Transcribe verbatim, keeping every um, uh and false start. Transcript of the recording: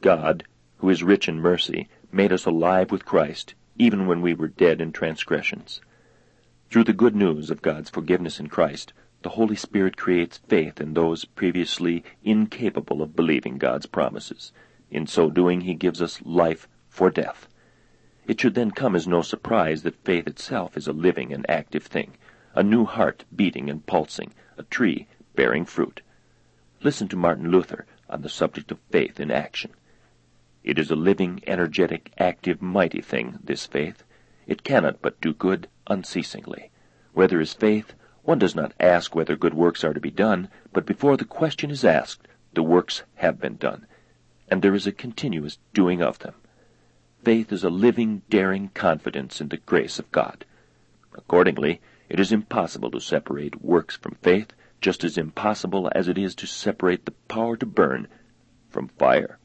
God, who is rich in mercy, made us alive with Christ, even when we were dead in transgressions. Through the good news of God's forgiveness in Christ, the Holy Spirit creates faith in those previously incapable of believing God's promises. In so doing, he gives us life for death. It should then come as no surprise that faith itself is a living and active thing, a new heart beating and pulsing, a tree bearing fruit. Listen to Martin Luther on the subject of faith in action. It is a living, energetic, active, mighty thing, this faith. It cannot but do good unceasingly. Where there is faith, one does not ask whether good works are to be done, but before the question is asked, the works have been done, and there is a continuous doing of them. Faith is a living, daring confidence in the grace of God. Accordingly, it is impossible to separate works from faith, just as impossible as it is to separate the power to burn from fire.